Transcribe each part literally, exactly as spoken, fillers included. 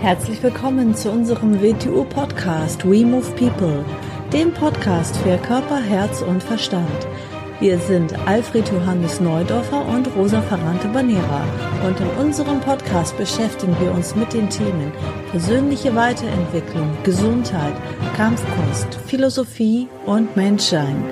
Herzlich willkommen zu unserem W T U-Podcast We Move People, dem Podcast für Körper, Herz und Verstand. Wir sind Alfred Johannes Neudorfer und Rosa Ferrante Banera und in unserem Podcast beschäftigen wir uns mit den Themen persönliche Weiterentwicklung, Gesundheit, Kampfkunst, Philosophie und Menschsein.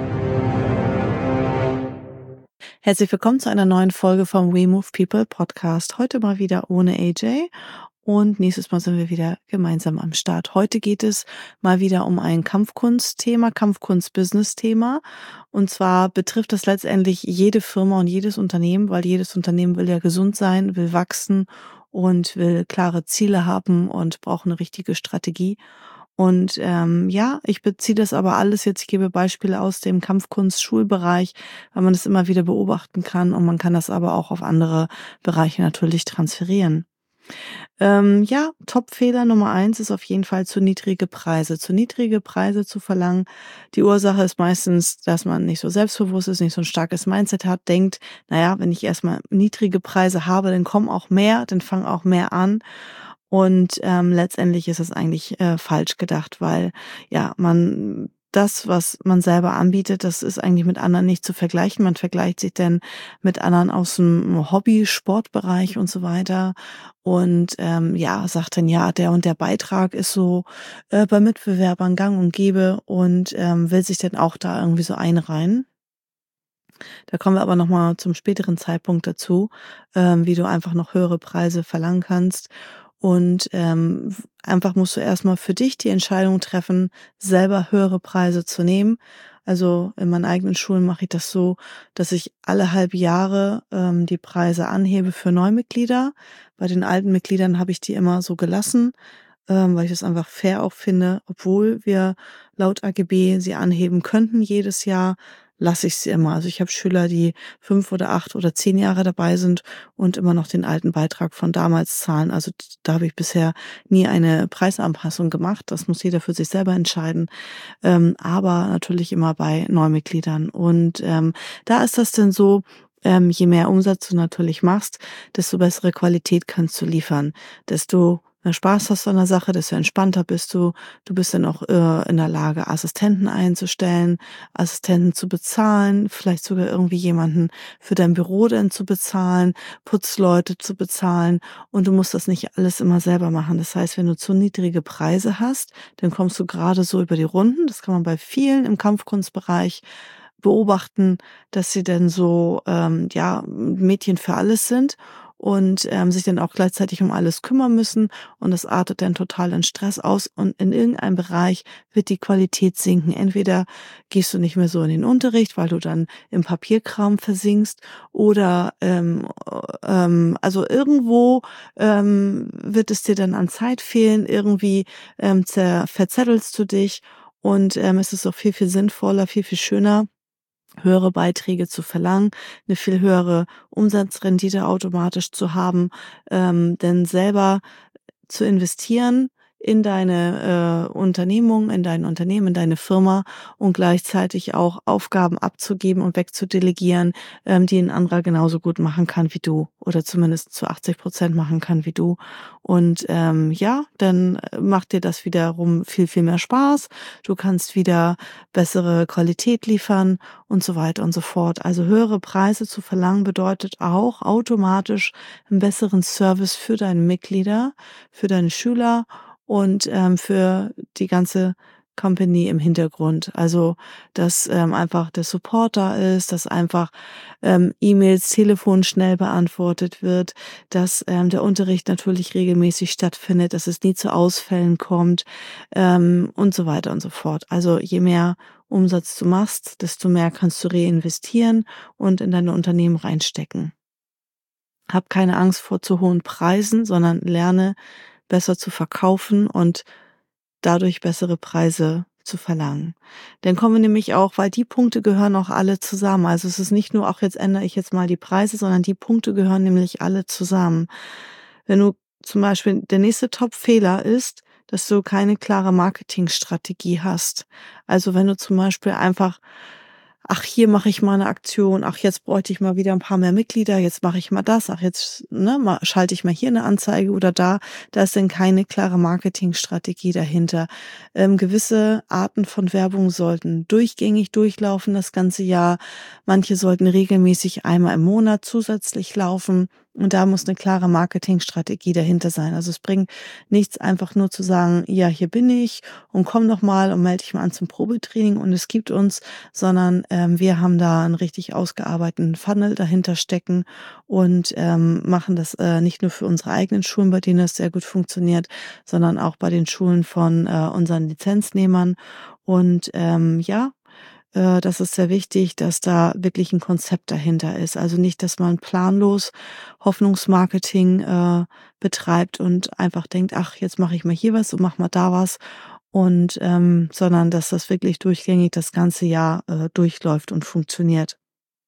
Herzlich willkommen zu einer neuen Folge vom We Move People Podcast. Heute mal wieder ohne A J. Und nächstes Mal sind wir wieder gemeinsam am Start. Heute geht es mal wieder um ein Kampfkunstthema, Kampfkunst-Business-Thema. Und zwar betrifft das letztendlich jede Firma und jedes Unternehmen, weil jedes Unternehmen will ja gesund sein, will wachsen und will klare Ziele haben und braucht eine richtige Strategie. Und ähm, ja, ich beziehe das aber alles jetzt, ich gebe Beispiele aus dem Kampfkunst-Schulbereich, weil man das immer wieder beobachten kann und man kann das aber auch auf andere Bereiche natürlich transferieren. Ähm, ja, Top-Fehler Nummer eins ist auf jeden Fall zu niedrige Preise. Zu niedrige Preise zu verlangen. Die Ursache ist meistens, dass man nicht so selbstbewusst ist, nicht so ein starkes Mindset hat, denkt, naja, wenn ich erstmal niedrige Preise habe, dann kommen auch mehr, dann fangen auch mehr an. Und ähm, letztendlich ist es eigentlich äh, falsch gedacht, weil ja, man das, was man selber anbietet, das ist eigentlich mit anderen nicht zu vergleichen. Man vergleicht sich denn mit anderen aus dem Hobby-Sportbereich und so weiter und ähm, ja, sagt dann, ja, der und der Beitrag ist so äh, bei Mitbewerbern gang und gäbe und ähm, will sich dann auch da irgendwie so einreihen. Da kommen wir aber nochmal zum späteren Zeitpunkt dazu, ähm, wie du einfach noch höhere Preise verlangen kannst. Und ähm, einfach musst du erstmal für dich die Entscheidung treffen, selber höhere Preise zu nehmen. Also in meinen eigenen Schulen mache ich das so, dass ich alle halbe Jahre ähm, die Preise anhebe für Neumitglieder. Bei den alten Mitgliedern habe ich die immer so gelassen, ähm, weil ich das einfach fair auch finde, obwohl wir laut A G B sie anheben könnten jedes Jahr, lasse ich sie immer. Also ich habe Schüler, die fünf oder acht oder zehn Jahre dabei sind und immer noch den alten Beitrag von damals zahlen. Also da habe ich bisher nie eine Preisanpassung gemacht. Das muss jeder für sich selber entscheiden. Ähm, aber natürlich immer bei Neumitgliedern. Und ähm, da ist das denn so, ähm, je mehr Umsatz du natürlich machst, desto bessere Qualität kannst du liefern. Desto mehr Spaß hast du an der Sache, desto entspannter bist du. Du bist dann auch äh, in der Lage, Assistenten einzustellen, Assistenten zu bezahlen, vielleicht sogar irgendwie jemanden für dein Büro dann zu bezahlen, Putzleute zu bezahlen und du musst das nicht alles immer selber machen. Das heißt, wenn du zu niedrige Preise hast, dann kommst du gerade so über die Runden. Das kann man bei vielen im Kampfkunstbereich beobachten, dass sie dann so ähm, ja Mädchen für alles sind und ähm, sich dann auch gleichzeitig um alles kümmern müssen und das artet dann total in Stress aus und in irgendeinem Bereich wird die Qualität sinken. Entweder gehst du nicht mehr so in den Unterricht, weil du dann im Papierkram versinkst oder ähm, ähm, also irgendwo ähm, wird es dir dann an Zeit fehlen, irgendwie ähm, zer- verzettelst du dich und ähm, es ist auch viel, viel sinnvoller, viel, viel schöner, höhere Beiträge zu verlangen, eine viel höhere Umsatzrendite automatisch zu haben, ähm, denn selber zu investieren in deine äh, Unternehmung, in dein Unternehmen, in deine Firma und gleichzeitig auch Aufgaben abzugeben und wegzudelegieren, ähm, die ein anderer genauso gut machen kann wie du oder zumindest zu achtzig Prozent machen kann wie du. Und ähm, ja, dann macht dir das wiederum viel, viel mehr Spaß. Du kannst wieder bessere Qualität liefern und so weiter und so fort. Also höhere Preise zu verlangen bedeutet auch automatisch einen besseren Service für deine Mitglieder, für deine Schüler und ähm, für die ganze Company im Hintergrund. Also, dass ähm, einfach der Support da ist, dass einfach ähm, E-Mails, Telefon schnell beantwortet wird, dass ähm, der Unterricht natürlich regelmäßig stattfindet, dass es nie zu Ausfällen kommt ähm, und so weiter und so fort. Also je mehr Umsatz du machst, desto mehr kannst du reinvestieren und in deine Unternehmen reinstecken. Hab keine Angst vor zu hohen Preisen, sondern lerne besser zu verkaufen und dadurch bessere Preise zu verlangen. Dann kommen wir nämlich auch, weil die Punkte gehören auch alle zusammen. Also es ist nicht nur, auch jetzt ändere ich jetzt mal die Preise, sondern die Punkte gehören nämlich alle zusammen. Wenn du zum Beispiel, der nächste Top-Fehler ist, dass du keine klare Marketingstrategie hast. Also wenn du zum Beispiel einfach ach, hier mache ich mal eine Aktion, ach, jetzt bräuchte ich mal wieder ein paar mehr Mitglieder, jetzt mache ich mal das, ach, jetzt ne, mal, schalte ich mal hier eine Anzeige oder da. Da ist dann keine klare Marketingstrategie dahinter. Ähm, gewisse Arten von Werbung sollten durchgängig durchlaufen das ganze Jahr. Manche sollten regelmäßig einmal im Monat zusätzlich laufen. Und da muss eine klare Marketingstrategie dahinter sein. Also es bringt nichts, einfach nur zu sagen, ja, hier bin ich und komm doch mal und melde dich mal an zum Probetraining und es gibt uns, sondern ähm, wir haben da einen richtig ausgearbeiteten Funnel dahinter stecken und ähm, machen das äh, nicht nur für unsere eigenen Schulen, bei denen das sehr gut funktioniert, sondern auch bei den Schulen von äh, unseren Lizenznehmern. Und ähm, ja, äh, das ist sehr wichtig, dass da wirklich ein Konzept dahinter ist. Also nicht, dass man planlos Hoffnungsmarketing äh, betreibt und einfach denkt, ach, jetzt mache ich mal hier was und mach mal da was. Und ähm, sondern dass das wirklich durchgängig das ganze Jahr äh, durchläuft und funktioniert.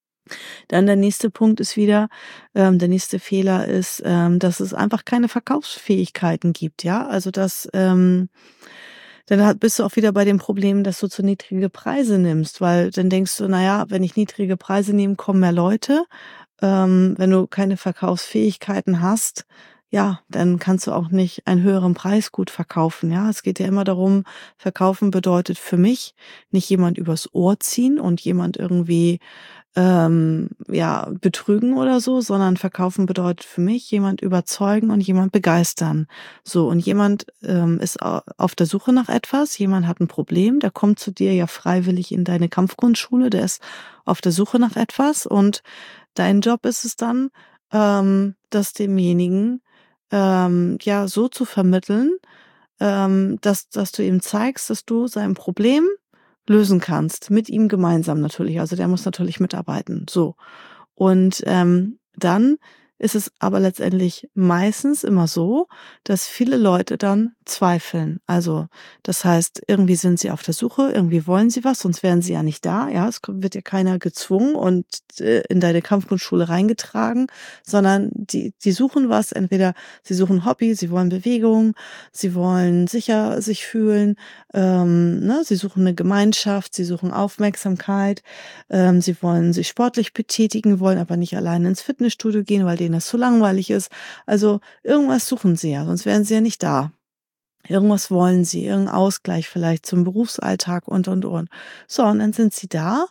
Dann der nächste Punkt ist wieder, ähm, der nächste Fehler ist, ähm, dass es einfach keine Verkaufsfähigkeiten gibt, ja. Also dass ähm, dann hat, bist du auch wieder bei dem Problem, dass du zu niedrige Preise nimmst, weil dann denkst du, na ja, wenn ich niedrige Preise nehme, kommen mehr Leute. Ähm, wenn du keine Verkaufsfähigkeiten hast, ja, dann kannst du auch nicht einen höheren Preis gut verkaufen, ja. Es geht ja immer darum, verkaufen bedeutet für mich nicht jemand übers Ohr ziehen und jemand irgendwie ähm, ja, betrügen oder so, sondern verkaufen bedeutet für mich jemand überzeugen und jemand begeistern. So, und jemand ähm, ist au- auf der Suche nach etwas, jemand hat ein Problem, der kommt zu dir ja freiwillig in deine Kampfkunstschule, der ist auf der Suche nach etwas und dein Job ist es dann, ähm, das demjenigen ähm, ja so zu vermitteln, ähm, dass, dass du ihm zeigst, dass du sein Problem lösen kannst, mit ihm gemeinsam natürlich. Also der muss natürlich mitarbeiten. So. Und ähm, dann ist es aber letztendlich meistens immer so, dass viele Leute dann zweifeln. Also das heißt, irgendwie sind sie auf der Suche, irgendwie wollen sie was, sonst wären sie ja nicht da. Ja, es kommt- wird ja keiner gezwungen und äh, in deine Kampfkunstschule reingetragen, sondern die, die suchen was. Entweder sie suchen Hobby, sie wollen Bewegung, sie wollen sicher sich fühlen, ähm, ne, sie suchen eine Gemeinschaft, sie suchen Aufmerksamkeit, ähm, sie wollen sich sportlich betätigen, wollen aber nicht alleine ins Fitnessstudio gehen, weil denen das zu langweilig ist. Also irgendwas suchen sie ja, sonst wären sie ja nicht da. Irgendwas wollen sie, irgendeinen Ausgleich vielleicht zum Berufsalltag und, und, und. So, und dann sind sie da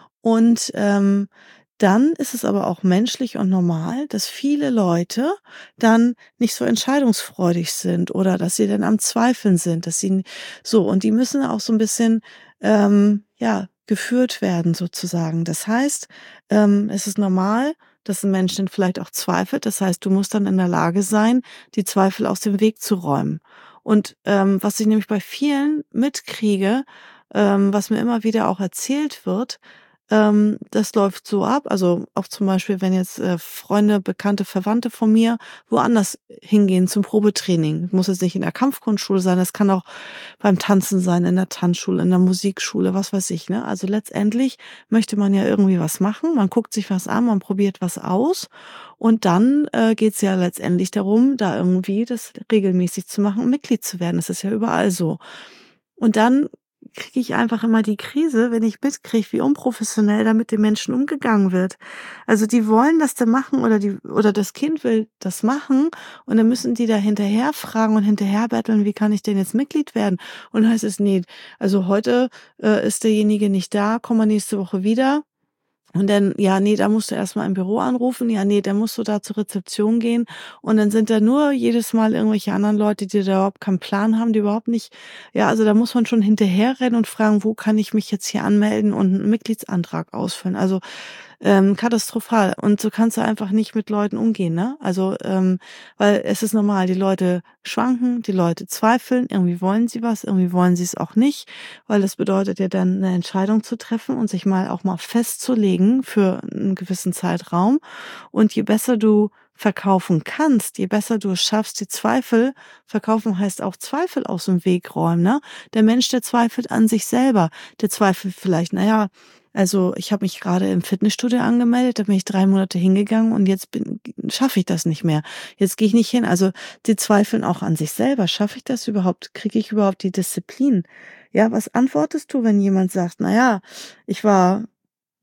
und ähm, dann ist es aber auch menschlich und normal, dass viele Leute dann nicht so entscheidungsfreudig sind oder dass sie dann am Zweifeln sind, dass sie so und die müssen auch so ein bisschen ähm, ja geführt werden sozusagen. Das heißt, ähm, es ist normal, dass ein Mensch dann vielleicht auch zweifelt. Das heißt, du musst dann in der Lage sein, die Zweifel aus dem Weg zu räumen. Und ähm, was ich nämlich bei vielen mitkriege, ähm, was mir immer wieder auch erzählt wird, ähm, das läuft so ab. Also auch zum Beispiel, wenn jetzt äh, Freunde, Bekannte, Verwandte von mir woanders hingehen zum Probetraining. Muss jetzt nicht in der Kampfkunstschule sein, das kann auch beim Tanzen sein, in der Tanzschule, in der Musikschule, was weiß ich. Ne? Also letztendlich möchte man ja irgendwie was machen. Man guckt sich was an, man probiert was aus. Und dann äh, geht es ja letztendlich darum, da irgendwie das regelmäßig zu machen und Mitglied zu werden. Das ist ja überall so. Und dann kriege ich einfach immer die Krise, wenn ich mitkriege, wie unprofessionell da mit den Menschen umgegangen wird. Also die wollen das da machen oder die oder das Kind will das machen und dann müssen die da hinterher fragen und hinterher betteln, wie kann ich denn jetzt Mitglied werden? Und dann heißt es, nee, also heute äh, ist derjenige nicht da, komm mal nächste Woche wieder. Und dann, ja, nee, da musst du erstmal im Büro anrufen. Ja, nee, dann musst du da zur Rezeption gehen. Und dann sind da nur jedes Mal irgendwelche anderen Leute, die da überhaupt keinen Plan haben, die überhaupt nicht, ja, also da muss man schon hinterherrennen und fragen, wo kann ich mich jetzt hier anmelden und einen Mitgliedsantrag ausfüllen. Also ähm, katastrophal. Und so kannst du einfach nicht mit Leuten umgehen, ne? Also, ähm, weil es ist normal, die Leute schwanken, die Leute zweifeln, irgendwie wollen sie was, irgendwie wollen sie es auch nicht, weil das bedeutet ja dann eine Entscheidung zu treffen und sich mal auch mal festzulegen für einen gewissen Zeitraum. Und je besser du verkaufen kannst, je besser du es schaffst, die Zweifel, verkaufen heißt auch Zweifel aus dem Weg räumen, ne? Der Mensch, der zweifelt an sich selber, der zweifelt vielleicht, naja, also ich habe mich gerade im Fitnessstudio angemeldet, da bin ich drei Monate hingegangen und jetzt bin schaffe ich das nicht mehr. Jetzt gehe ich nicht hin. Also die zweifeln auch an sich selber. Schaffe ich das überhaupt? Kriege ich überhaupt die Disziplin? Ja, was antwortest du, wenn jemand sagt, na ja, ich war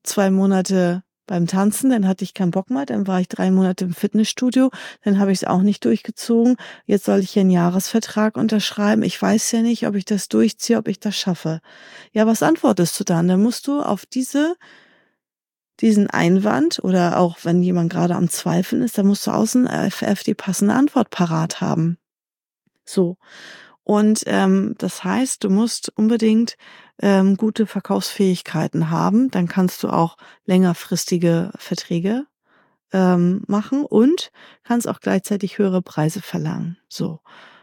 zwei Monate beim Tanzen, dann hatte ich keinen Bock mehr, dann war ich drei Monate im Fitnessstudio, dann habe ich es auch nicht durchgezogen. Jetzt soll ich hier einen Jahresvertrag unterschreiben. Ich weiß ja nicht, ob ich das durchziehe, ob ich das schaffe. Ja, was antwortest du dann? Dann musst du auf diese, diesen Einwand oder auch wenn jemand gerade am Zweifeln ist, dann musst du außen F F die passende Antwort parat haben. So. Und ähm, das heißt, du musst unbedingt ähm, gute Verkaufsfähigkeiten haben. Dann kannst du auch längerfristige Verträge ähm, machen und kannst auch gleichzeitig höhere Preise verlangen. So.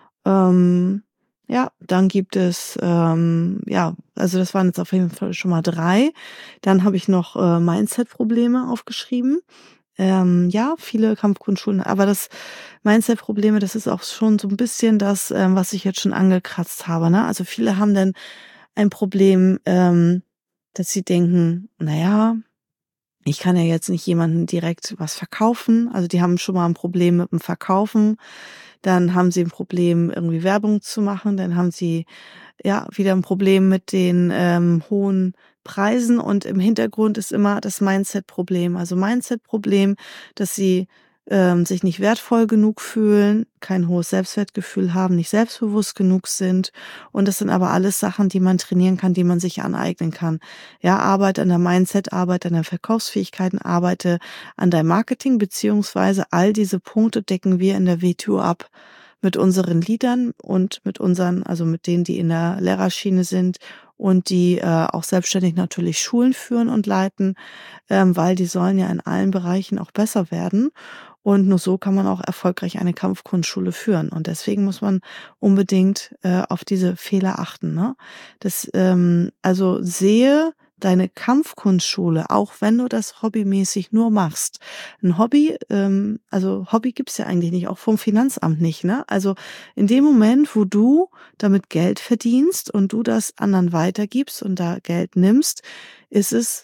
Ähm, ja, dann gibt es, ähm, ja, also das waren jetzt auf jeden Fall schon mal drei. Dann habe ich noch äh, Mindset-Probleme aufgeschrieben. Ähm, ja, viele Kampfkundschulen, aber das Mindset-Probleme, das ist auch schon so ein bisschen das, ähm, was ich jetzt schon angekratzt habe, ne? Also viele haben dann ein Problem, ähm, dass sie denken, na ja, ich kann ja jetzt nicht jemandem direkt was verkaufen. Also die haben schon mal ein Problem mit dem Verkaufen. Dann haben sie ein Problem, irgendwie Werbung zu machen. Dann haben sie ja wieder ein Problem mit den ähm, hohen Preisen. Und im Hintergrund ist immer das Mindset-Problem. Also Mindset-Problem, dass sie ähm, sich nicht wertvoll genug fühlen, kein hohes Selbstwertgefühl haben, nicht selbstbewusst genug sind. Und das sind aber alles Sachen, die man trainieren kann, die man sich aneignen kann. Ja, arbeite an der Mindset, arbeite an der Verkaufsfähigkeiten, arbeite an deinem Marketing, beziehungsweise all diese Punkte decken wir in der W T O ab mit unseren Leadern und mit unseren, also mit denen, die in der Lehrerschiene sind und die äh, auch selbstständig natürlich Schulen führen und leiten, ähm, weil die sollen ja in allen Bereichen auch besser werden. Und nur so kann man auch erfolgreich eine Kampfkunstschule führen. Und deswegen muss man unbedingt äh, auf diese Fehler achten. Ne? Das, ähm, also sehe deine Kampfkunstschule, auch wenn du das hobbymäßig nur machst. Ein Hobby, ähm, also Hobby gibt's ja eigentlich nicht, auch vom Finanzamt nicht. Ne? Also in dem Moment, wo du damit Geld verdienst und du das anderen weitergibst und da Geld nimmst, ist es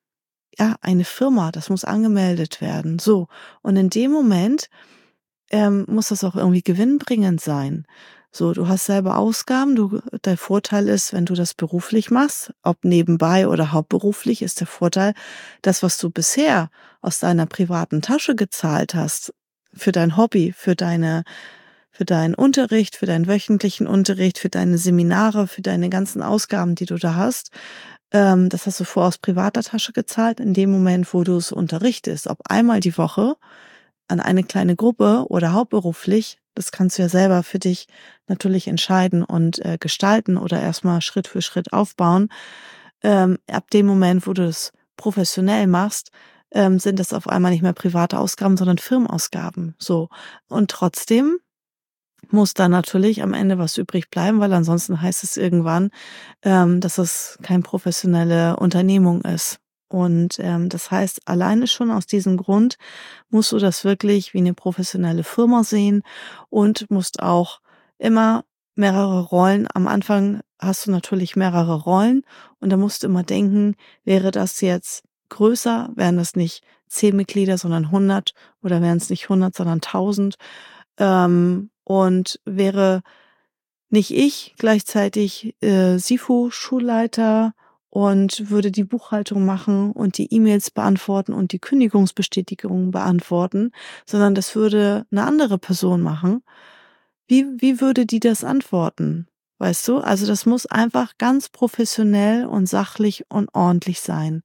ja eine Firma, das muss angemeldet werden. So, und in dem Moment ähm, muss das auch irgendwie gewinnbringend sein. So, du hast selber Ausgaben, du, der Vorteil ist, wenn du das beruflich machst, ob nebenbei oder hauptberuflich, ist der Vorteil, das, was du bisher aus deiner privaten Tasche gezahlt hast, für dein Hobby, für deine, für deinen Unterricht, für deinen wöchentlichen Unterricht, für deine Seminare, für deine ganzen Ausgaben, die du da hast, ähm, das hast du vorher aus privater Tasche gezahlt. In dem Moment, wo du es unterrichtest, ob einmal die Woche, an eine kleine Gruppe oder hauptberuflich, das kannst du ja selber für dich natürlich entscheiden und äh, gestalten oder erstmal Schritt für Schritt aufbauen. Ähm, ab dem Moment, wo du es professionell machst, ähm, sind das auf einmal nicht mehr private Ausgaben, sondern Firmenausgaben. So. Und trotzdem muss da natürlich am Ende was übrig bleiben, weil ansonsten heißt es irgendwann, ähm, dass es keine professionelle Unternehmung ist. Und ähm, das heißt, alleine schon aus diesem Grund musst du das wirklich wie eine professionelle Firma sehen und musst auch immer mehrere Rollen. Am Anfang hast du natürlich mehrere Rollen und da musst du immer denken, wäre das jetzt größer, wären das nicht zehn Mitglieder, sondern hundert oder wären es nicht hundert, sondern tausend. Ähm, und wäre nicht ich gleichzeitig äh, SIFO-Schulleiter und würde die Buchhaltung machen und die E-Mails beantworten und die Kündigungsbestätigungen beantworten, sondern das würde eine andere Person machen. Wie, wie würde die das antworten? Weißt du? Also das muss einfach ganz professionell und sachlich und ordentlich sein.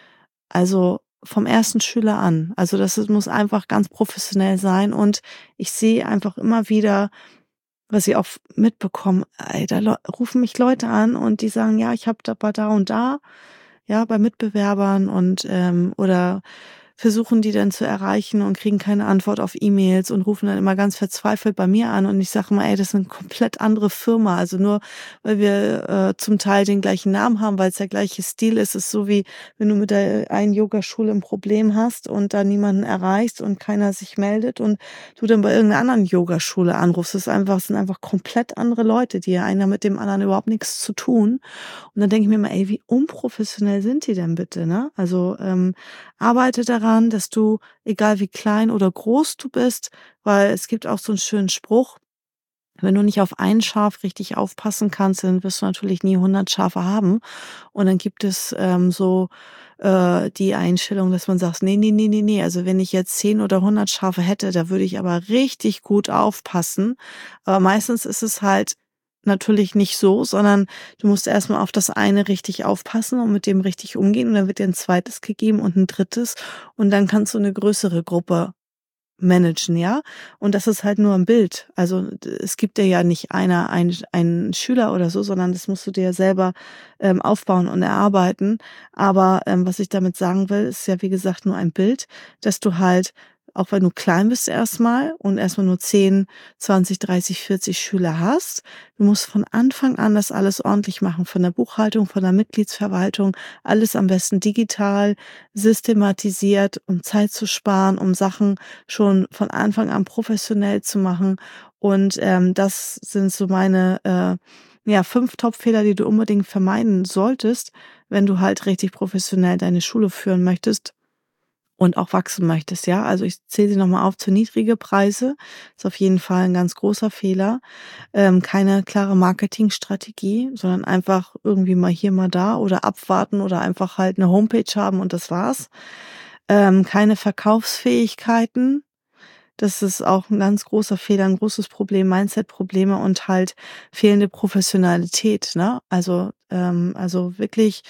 Also vom ersten Schüler an. Also das muss einfach ganz professionell sein und ich sehe einfach immer wieder, was ich auch mitbekomme, ey, da le- rufen mich Leute an und die sagen, ja, ich habe da bei da und da, ja, bei Mitbewerbern und ähm, oder versuchen die dann zu erreichen und kriegen keine Antwort auf E-Mails und rufen dann immer ganz verzweifelt bei mir an und ich sage mal, ey, das ist eine komplett andere Firma. Also nur weil wir äh, zum Teil den gleichen Namen haben, weil es der gleiche Stil ist, ist so wie wenn du mit der einen Yogaschule ein Problem hast und da niemanden erreichst und keiner sich meldet und du dann bei irgendeiner anderen Yogaschule anrufst. Das ist einfach, das sind einfach komplett andere Leute, die ja einer mit dem anderen überhaupt nichts zu tun. Und dann denke ich mir mal, ey, wie unprofessionell sind die denn bitte, ne? Also ähm, arbeite daran, dass du, egal wie klein oder groß du bist, weil es gibt auch so einen schönen Spruch, Wenn du nicht auf ein Schaf richtig aufpassen kannst, dann wirst du natürlich nie hundert Schafe haben. Und dann gibt es ähm, so äh, die Einstellung, dass man sagt, nee, nee, nee, nee, nee. Also wenn ich jetzt zehn oder hundert Schafe hätte, da würde ich aber richtig gut aufpassen. Aber meistens ist es halt natürlich nicht so, sondern du musst erstmal auf das eine richtig aufpassen und mit dem richtig umgehen. Und dann wird dir ein zweites gegeben und ein drittes. Und dann kannst du eine größere Gruppe managen, ja. Und das ist halt nur ein Bild. Also d- es gibt dir ja nicht einer, ein, einen Schüler oder so, sondern das musst du dir selber ähm, aufbauen und erarbeiten. Aber ähm, was ich damit sagen will, ist ja wie gesagt nur ein Bild, dass du halt, auch wenn du klein bist erstmal und erstmal nur zehn, zwanzig, dreißig, vierzig Schüler hast, du musst von Anfang an das alles ordentlich machen, von der Buchhaltung, von der Mitgliedsverwaltung, alles am besten digital, systematisiert, um Zeit zu sparen, um Sachen schon von Anfang an professionell zu machen. Und ähm, das sind so meine äh, ja, fünf Top-Fehler, die du unbedingt vermeiden solltest, wenn du halt richtig professionell deine Schule führen möchtest und auch wachsen möchtest, ja. Also ich zähle sie nochmal auf: zu niedrige Preise, ist auf jeden Fall ein ganz großer Fehler. Ähm, keine klare Marketingstrategie, sondern einfach irgendwie mal hier, mal da oder abwarten oder einfach halt eine Homepage haben und das war's. Ähm, keine Verkaufsfähigkeiten. Das ist auch ein ganz großer Fehler, ein großes Problem, Mindset-Probleme und halt fehlende Professionalität, ne? Also, ähm also wirklich,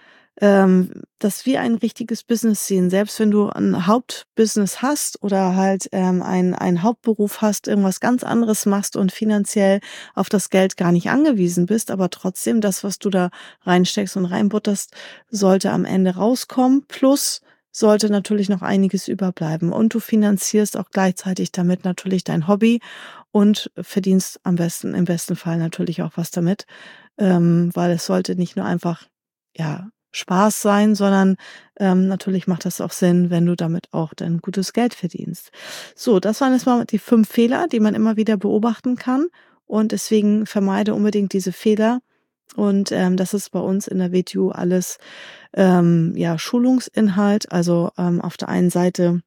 ähm, das wie ein richtiges Business sehen. Selbst wenn du ein Hauptbusiness hast oder halt, ähm, ein einen Hauptberuf hast, irgendwas ganz anderes machst und finanziell auf das Geld gar nicht angewiesen bist, aber trotzdem das, was du da reinsteckst und reinbutterst, sollte am Ende rauskommen. Plus sollte natürlich noch einiges überbleiben. Und du finanzierst auch gleichzeitig damit natürlich dein Hobby und verdienst am besten, im besten Fall natürlich auch was damit, ähm, weil es sollte nicht nur einfach, ja, Spaß sein, sondern ähm, natürlich macht das auch Sinn, wenn du damit auch dann gutes Geld verdienst. So, das waren jetzt mal die fünf Fehler, die man immer wieder beobachten kann. Und deswegen vermeide unbedingt diese Fehler. Und ähm, das ist bei uns in der W T U alles ähm, ja Schulungsinhalt. Also ähm, auf der einen Seite,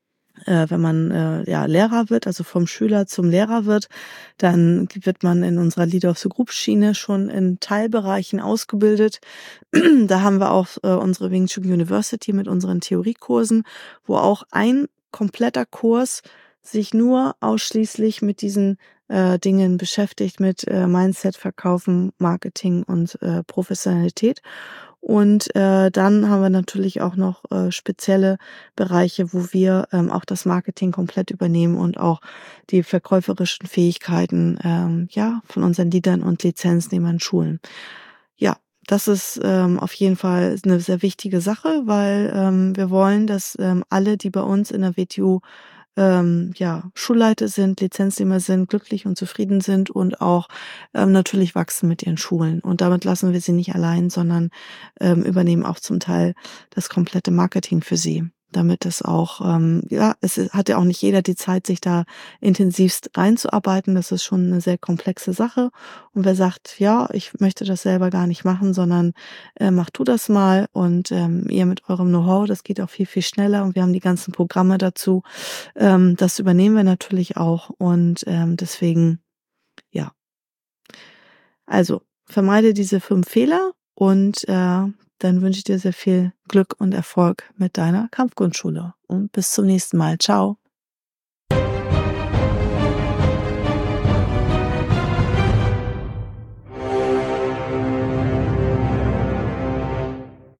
äh, wenn man äh, ja Lehrer wird, also vom Schüler zum Lehrer wird, dann wird man in unserer Leader of the Group Schiene schon in Teilbereichen ausgebildet. Da haben wir auch äh, unsere Wing Chun University mit unseren Theoriekursen, wo auch ein kompletter Kurs sich nur ausschließlich mit diesen äh, Dingen beschäftigt, mit äh, Mindset, Verkaufen, Marketing und äh, Professionalität. Und äh, dann haben wir natürlich auch noch äh, spezielle Bereiche, wo wir ähm, auch das Marketing komplett übernehmen und auch die verkäuferischen Fähigkeiten ähm, ja von unseren Leadern und Lizenznehmern schulen. Ja, das ist ähm, auf jeden Fall eine sehr wichtige Sache, weil ähm, wir wollen, dass ähm, alle, die bei uns in der W T U ähm, ja, Schulleiter sind, Lizenznehmer sind, glücklich und zufrieden sind und auch ähm, natürlich wachsen mit ihren Schulen. Und damit lassen wir sie nicht allein, sondern ähm, übernehmen auch zum Teil das komplette Marketing für sie. Damit es auch, ähm, ja, es ist- hat ja auch nicht jeder die Zeit, sich da intensivst reinzuarbeiten. Das ist schon eine sehr komplexe Sache. Und wer sagt, ja, ich möchte das selber gar nicht machen, sondern äh, mach du das mal und ähm, ihr mit eurem Know-how, das geht auch viel, viel schneller und wir haben die ganzen Programme dazu. Ähm, das übernehmen wir natürlich auch und ähm, deswegen, ja. Also vermeide diese fünf Fehler und äh, dann wünsche ich dir sehr viel Glück und Erfolg mit deiner Kampfkunstschule und bis zum nächsten Mal. Ciao.